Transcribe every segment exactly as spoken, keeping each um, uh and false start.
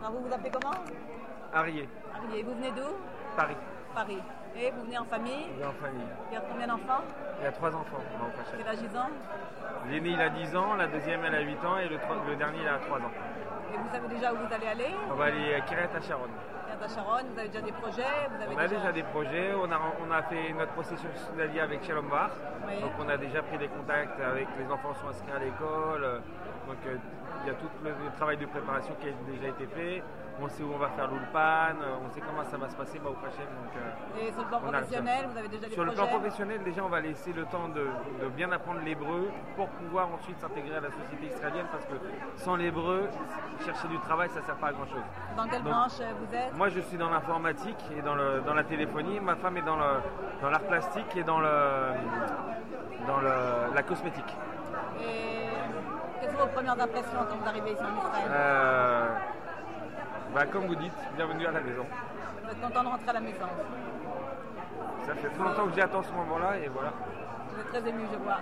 Alors vous vous appelez comment? Arié. Arié. Vous venez d'où? Paris. Paris. Et vous venez en famille? Je vais en famille. Il y a combien d'enfants? Il y a trois enfants. On va au Quel âge ils ont? L'aîné il a dix ans, la deuxième elle a huit ans et le, tro- le dernier il a trois ans. Et vous savez déjà où vous allez aller? On va aller à Kiret à Charonne. À Charonne, vous avez déjà des projets? Vous avez On a déjà... déjà des projets, on a, on a fait notre processus d'allié avec Shalom Bar. Oui. Donc on a déjà pris des contacts avec les enfants qui sont inscrits à l'école. Donc euh, il y a tout le, le travail de préparation qui a déjà été fait. On sait où on va faire l'Ulpan, on sait comment ça va se passer bah, au prochain. Donc, euh, Et sur le plan professionnel, vous avez déjà des Sur projets? le plan professionnel, déjà on va laisser le temps de, de bien apprendre l'hébreu pour pouvoir ensuite s'intégrer à la société israélienne parce que sans l'hébreu, chercher du travail ça ne sert pas à grand chose. Dans quelle Donc, branche vous êtes? Moi je suis dans l'informatique et dans, le, dans la téléphonie, ma femme est dans, le, dans l'art plastique et dans, le, dans le, la cosmétique. Et quelles sont vos premières impressions quand vous arrivez ici en Israël? Euh, bah, comme vous dites, bienvenue à la maison. Vous êtes content de rentrer à la maison? Ça fait très longtemps que j'attends ce moment-là et voilà. Vous êtes très ému, je vois.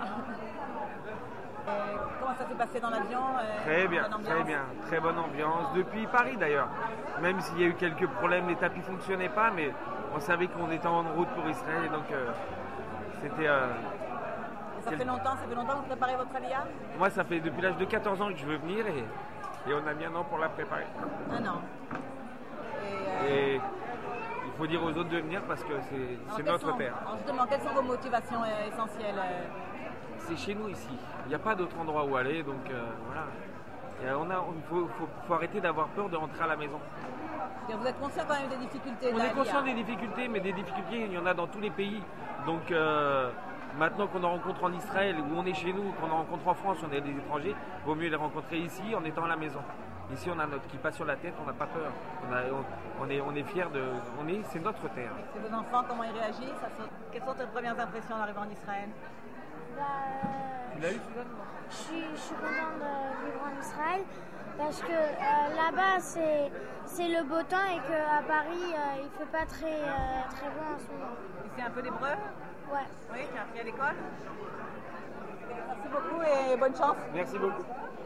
Et comment ça s'est passé dans l'avion? Très bien, très bien, très bonne ambiance. Depuis Paris d'ailleurs. Même s'il y a eu quelques problèmes, les tapis ne fonctionnaient pas, mais on savait qu'on était en route pour Israël et donc euh, c'était... Euh, et ça fait longtemps, ça fait longtemps que vous préparez votre aliyah? Moi ça fait depuis l'âge de quatorze ans que je veux venir et, et on a mis un an pour la préparer. Un an. Et, euh... et il faut dire aux autres de venir parce que c'est, c'est notre sont, père. Alors justement, quelles sont vos motivations euh, essentielles? euh... C'est chez nous ici. Il n'y a pas d'autre endroit où aller, donc euh, voilà. Et on a, il faut, faut, faut arrêter d'avoir peur de rentrer à la maison. Et vous êtes conscient quand même des difficultés? On est conscient des difficultés, mais des difficultés, il y en a dans tous les pays. Donc euh, maintenant qu'on en rencontre en Israël, où on est chez nous, qu'on en rencontre en France, on est des étrangers, vaut mieux les rencontrer ici en étant à la maison. Ici, on a notre kippa sur la tête, on n'a pas peur. On, a, on, on est, on est fiers de, on est, c'est notre terre. Et vos enfants, comment ils réagissent? Quelles sont tes premières impressions en arrivant en Israël? Bah, Tu l'as eu, Suzanne? Je suis, je suis contente de vivre en Israël parce que euh, là-bas c'est, c'est le beau temps et qu'à Paris euh, il fait pas très, euh, très bon en ce moment. Et c'est un peu d'hébreu? Ouais. Oui, tu as appris à l'école? Merci beaucoup et bonne chance. Merci beaucoup.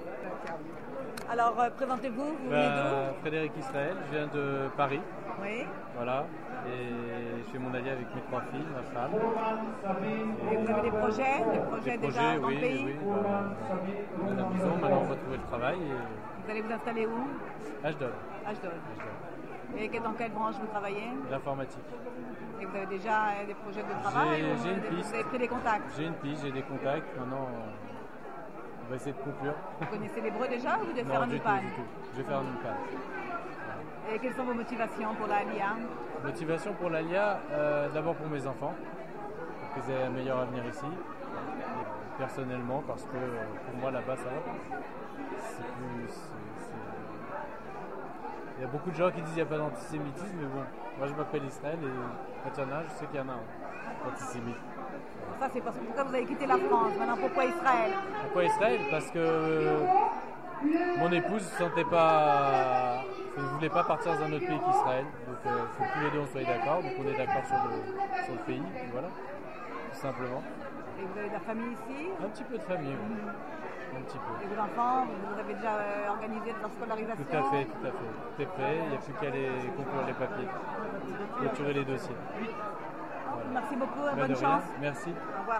Alors euh, présentez-vous, vous bah, venez d'où? Frédéric Israël, je viens de Paris. Oui. Voilà. Et je fais mon allié avec mes trois filles, ma femme. Et, et vous avez des projets? Des projets des déjà projets, dans oui, le pays? oui, oui. Bah, on a la maison, maintenant on va trouver le travail. Et... Vous allez vous installer où? Ashdod. Ashdod. Et que- dans quelle branche vous travaillez? L'informatique. Et vous avez déjà euh, des projets de travail? J'ai, ou j'ai une vous piste. avez pris des contacts? J'ai une piste, j'ai des contacts. Maintenant, on va essayer de conclure. Vous connaissez l'hébreu déjà ou vous devez Non, faire un du Ulpan? tout, du tout. Je vais faire un Ulpan. Et quelles sont vos motivations pour la Aliyah? Motivation pour l'Alia, euh, d'abord pour mes enfants, pour qu'ils aient un meilleur avenir ici. Et personnellement, parce que euh, pour moi là-bas, ça va. C'est plus, c'est, c'est... Il y a beaucoup de gens qui disent qu'il n'y a pas d'antisémitisme, mais bon, moi je m'appelle Israël et maintenant je sais qu'il y en a un antisémite. Ça, c'est parce que pourquoi vous avez quitté la France? Maintenant, pourquoi Israël? Pourquoi Israël? Parce que euh, mon épouse ne sentait pas, ne voulait pas partir dans un autre pays qu'Israël. Donc il euh, faut que tous les deux on soit d'accord. Donc on est d'accord sur le, sur le pays, et voilà, tout simplement. Et vous avez de la famille ici? Un petit peu de famille, oui. Un petit peu. Et vos enfants, vous avez déjà euh, organisé leur scolarisation? Tout à fait, tout à fait. Tout est prêt, il n'y a plus qu'à aller conclure les papiers, clôturer les dossiers. Voilà. Merci beaucoup, Ben bonne de chance. rien. Merci. Au revoir.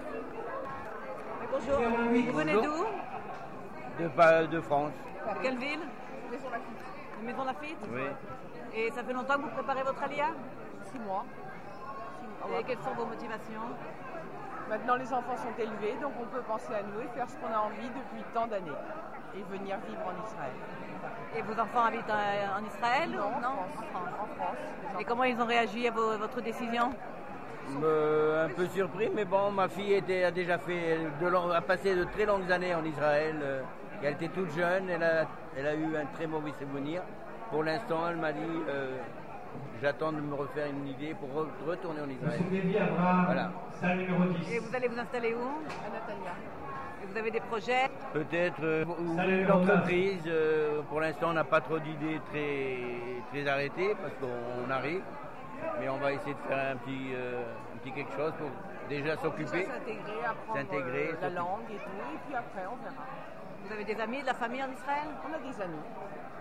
Et bonjour, vous venez d'où? De, de France. Quelle ville? Maison Lafitte. Maison Lafitte? Oui. Et ça fait longtemps que vous préparez votre aliyah? Six mois. Et quelles sont vos motivations? Maintenant, les enfants sont élevés, donc on peut penser à nous et faire ce qu'on a envie depuis tant d'années. Et venir vivre en Israël. Et vos enfants habitent euh, en Israël? Non, ou non en France. En France. Et comment ils ont réagi à vos- votre décision? Euh, un peu surpris, mais bon, ma fille était, a déjà fait, de long- a passé de très longues années en Israël. Euh, et elle était toute jeune, elle a, elle a eu un très mauvais souvenir. Pour l'instant, elle m'a dit, euh, j'attends de me refaire une idée pour re- retourner en Israël. Voilà. Et vous allez vous installer où? À Natania. Et vous avez des projets? Peut-être euh, ouvrir une entreprise. euh, pour l'instant, on n'a pas trop d'idées très, très arrêtées parce qu'on arrive. Mais on va essayer de faire un petit, euh, un petit quelque chose pour déjà s'occuper. S'intégrer, apprendre S'intégrer, euh, la s'occuper. langue et tout. Et puis après, on verra. Vous avez des amis, de la famille en Israël? On a des amis.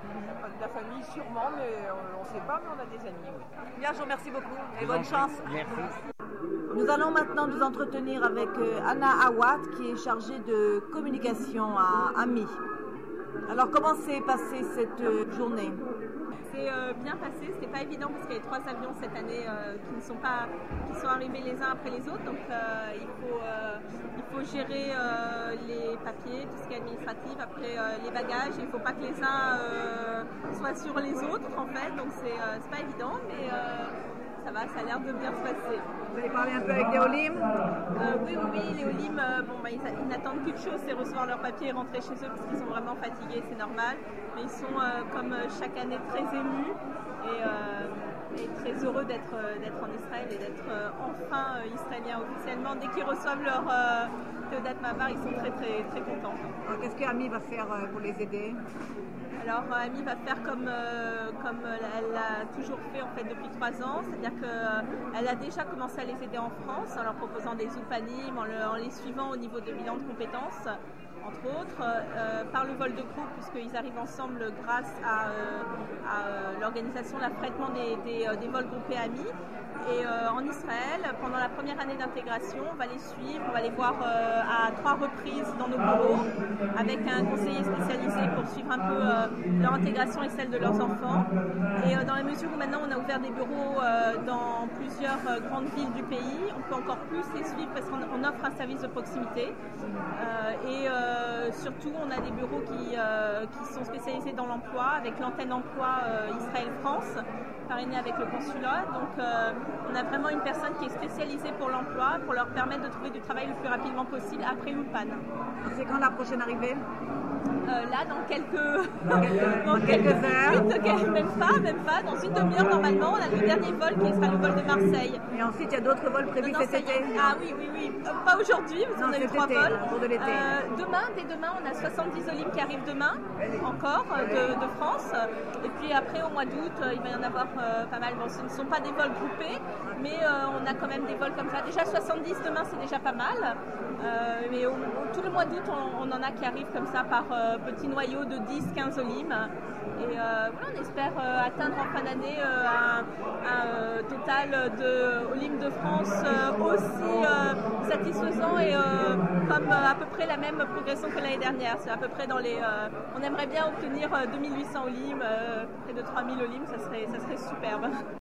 De la famille sûrement, mais on ne sait pas, mais on a des amis, oui. Bien, je vous remercie beaucoup et Je bonne vous en chance. prie. Merci. Nous allons maintenant nous entretenir avec euh, Anna Awad qui est chargée de communication à Ami. Alors comment s'est passée cette euh, journée? C'est euh, bien passé, c'était pas évident parce qu'il y avait trois avions cette année euh, qui ne sont pas, qui sont arrivés les uns après les autres, donc euh, il faut, euh, il faut gérer euh, les papiers, tout ce qui est administratif, après euh, les bagages, il ne faut pas que les uns euh, soient sur les autres en fait, donc c'est euh, c'est pas évident, mais euh, ça va, ça a l'air de bien se passer. Vous avez parlé un peu avec les Olim? Euh, oui, oui, oui, les Olim, euh, bon, bah, ils, ils n'attendent qu'une chose, c'est recevoir leurs papiers et rentrer chez eux parce qu'ils sont vraiment fatigués, c'est normal. Mais ils sont, euh, comme chaque année, très émus et, euh, et très heureux d'être euh, d'être en Israël et d'être euh, enfin euh, israéliens officiellement. Dès qu'ils reçoivent leur euh, Théodat Mavar, ils sont très, très, très contents. Qu'est-ce que Ami va faire euh, pour les aider? Alors Ami va faire comme, euh, comme elle l'a toujours fait en fait depuis trois ans, c'est-à-dire qu'elle a déjà commencé à les aider en France en leur proposant des oupanim, en, le, en les suivant au niveau de bilan de compétences, entre autres, euh, par le vol de groupe, puisqu'ils arrivent ensemble grâce à, euh, à euh, l'organisation, l'affrètement des, des, des vols groupés Ami. Et euh, en Israël, pendant la première année d'intégration, on va les suivre, on va les voir euh, à trois reprises dans nos bureaux, avec un conseiller spécialisé pour suivre un peu euh, leur intégration et celle de leurs enfants. Et euh, dans la mesure où maintenant on a ouvert des bureaux euh, dans plusieurs euh, grandes villes du pays, on peut encore plus les suivre parce qu'on on offre un service de proximité. Euh, et euh, surtout, on a des bureaux qui, euh, qui sont spécialisés dans l'emploi, avec l'antenne emploi euh, Israël-France, parrainée avec le consulat. Donc euh, on a vraiment une personne qui est spécialisée pour l'emploi, pour leur permettre de trouver du travail le plus rapidement possible après l'Ulpan. C'est quand la prochaine arrivée? Euh, là, dans quelques, dans quelques, dans quelques heures, minutes, même pas, même pas, dans une demi-heure normalement, on a le dernier vol qui sera le vol de Marseille. Et ensuite, il y a d'autres vols prévus non, non, cet été? Ah oui, oui, oui, euh, pas aujourd'hui, parce qu'on a eu trois été, vols. Pour de l'été. Euh, demain, dès demain, on a soixante-dix Olim qui arrivent demain, encore, de, de France. Et puis après, au mois d'août, il va y en avoir euh, pas mal. Bon, ce ne sont pas des vols groupés, mais euh, on a quand même des vols comme ça. Déjà soixante-dix demain, c'est déjà pas mal. Euh, mais au, au, tout le mois d'août, on, on en a qui arrivent comme ça par euh, petits noyaux de dix à quinze Olim. Et euh, voilà, on espère euh, atteindre en fin d'année euh, un, un euh, total de Olim de France euh, aussi euh, satisfaisant et euh, comme euh, à peu près la même progression que l'année dernière. C'est à peu près dans les. Euh, on aimerait bien obtenir euh, deux mille huit cents Olim, euh, près de trois mille Olim, ça serait, ça serait superbe.